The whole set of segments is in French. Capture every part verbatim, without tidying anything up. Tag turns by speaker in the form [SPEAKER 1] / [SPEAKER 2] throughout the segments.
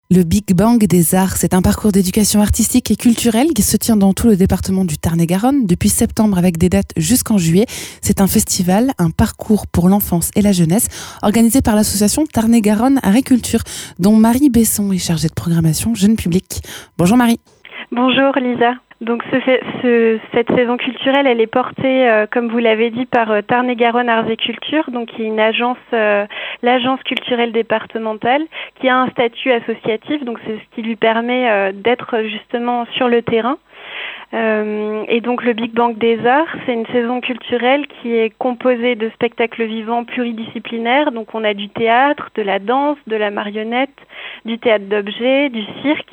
[SPEAKER 1] Le Big Bang des Arts, c'est un parcours d'éducation artistique et culturelle qui se tient dans tout le département du Tarn-et-Garonne depuis septembre avec des dates jusqu'en juillet. C'est un festival, un parcours pour l'enfance et la jeunesse organisé par l'association Tarn-et-Garonne Agriculture dont Marie Besson est chargée de programmation jeune public. Bonjour Marie.
[SPEAKER 2] Bonjour Lisa. Donc ce, ce, cette saison culturelle, elle est portée, euh, comme vous l'avez dit, par euh, Tarn-et-Garonne Arts et Culture, donc qui est une agence, euh, l'agence culturelle départementale, qui a un statut associatif, donc c'est ce qui lui permet euh, d'être justement sur le terrain. Euh, et donc le Big Bang des Arts, c'est une saison culturelle qui est composée de spectacles vivants pluridisciplinaires. Donc on a du théâtre, de la danse, de la marionnette, du théâtre d'objets, du cirque.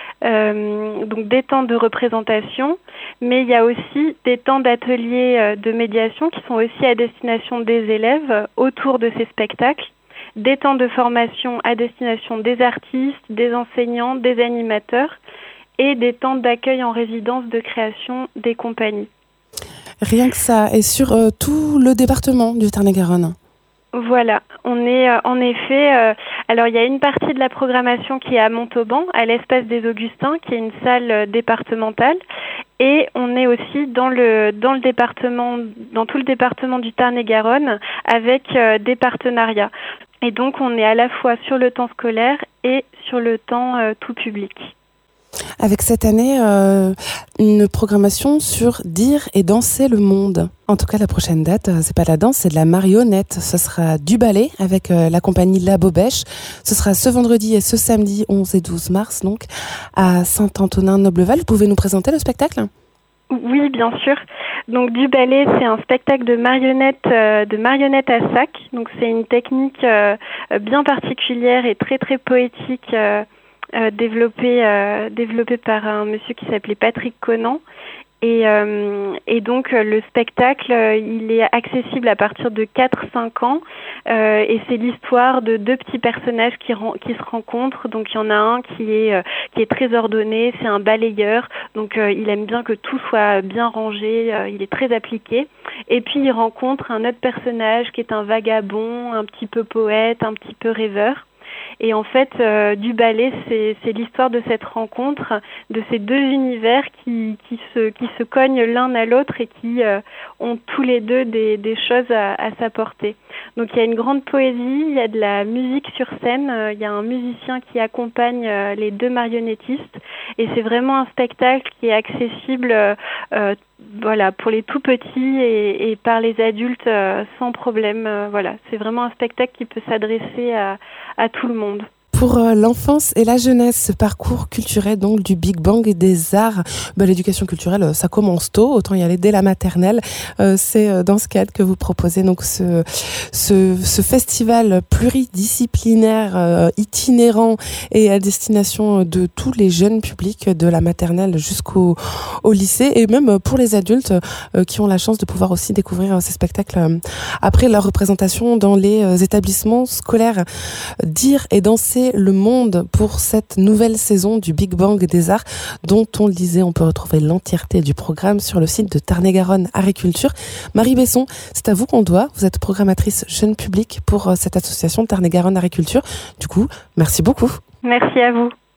[SPEAKER 2] Euh, donc des temps de représentation, mais il y a aussi des temps d'ateliers euh, de médiation qui sont aussi à destination des élèves euh, autour de ces spectacles, des temps de formation à destination des artistes, des enseignants, des animateurs et des temps d'accueil en résidence de création des compagnies.
[SPEAKER 1] Rien que ça, et sur euh, tout le département du Tarn-et-Garonne.
[SPEAKER 2] Voilà, on est euh, en effet, euh, alors il y a une partie de la programmation qui est à Montauban, à l'Espace des Augustins, qui est une salle euh, départementale, et on est aussi dans le dans le département, dans tout le département du Tarn-et-Garonne, avec euh, des partenariats. Et donc on est à la fois sur le temps scolaire et sur le temps euh, tout public.
[SPEAKER 1] Avec cette année, euh, une programmation sur dire et danser le monde. En tout cas, la prochaine date, c'est pas de la danse, c'est de la marionnette. Ce sera du ballet avec euh, la compagnie La Bobèche. Ce sera ce vendredi et ce samedi onze et douze mars, donc, à Saint-Antonin-Nobleval. Vous pouvez nous présenter le spectacle ?
[SPEAKER 2] Oui, bien sûr. Donc du ballet, c'est un spectacle de marionnettes, euh, de marionnettes à sac. Donc c'est une technique euh, bien particulière et très très poétique. Euh, Euh, développé euh, développé par un monsieur qui s'appelait Patrick Conan et euh, et donc euh, le spectacle euh, il est accessible à partir de quatre cinq ans euh, et c'est l'histoire de deux petits personnages qui ren- qui se rencontrent. Donc il y en a un qui est euh, qui est très ordonné, c'est un balayeur, donc euh, il aime bien que tout soit bien rangé, euh, il est très appliqué. Et puis il rencontre un autre personnage qui est un vagabond, un petit peu poète, un petit peu rêveur. Et en fait, euh, du ballet, c'est, c'est l'histoire de cette rencontre, de ces deux univers qui, qui, se, qui se cognent l'un à l'autre et qui euh, ont tous les deux des, des choses à, à s'apporter. Donc il y a une grande poésie, il y a de la musique sur scène, euh, il y a un musicien qui accompagne euh, les deux marionnettistes et c'est vraiment un spectacle qui est accessible euh, euh, voilà, pour les tout petits et, et par les adultes euh, sans problème. Euh, voilà, c'est vraiment un spectacle qui peut s'adresser à, à tout le monde.
[SPEAKER 1] Pour l'enfance et la jeunesse, ce parcours culturel donc du Big Bang et des arts, bah, l'éducation culturelle, ça commence tôt, autant y aller dès la maternelle. Euh, c'est dans ce cadre que vous proposez donc ce, ce, ce festival pluridisciplinaire, euh, itinérant et à destination de tous les jeunes publics de la maternelle jusqu'au au lycée et même pour les adultes euh, qui ont la chance de pouvoir aussi découvrir ces spectacles euh, après leur représentation dans les euh, établissements scolaires. Dire et danser le monde pour cette nouvelle saison du Big Bang des Arts dont on le disait, on peut retrouver l'entièreté du programme sur le site de Tarn-et-Garonne Agriculture. Marie Besson, c'est à vous qu'on doit. Vous êtes programmatrice jeune public pour cette association Tarn-et-Garonne Agriculture. Du coup, merci beaucoup.
[SPEAKER 2] Merci à vous.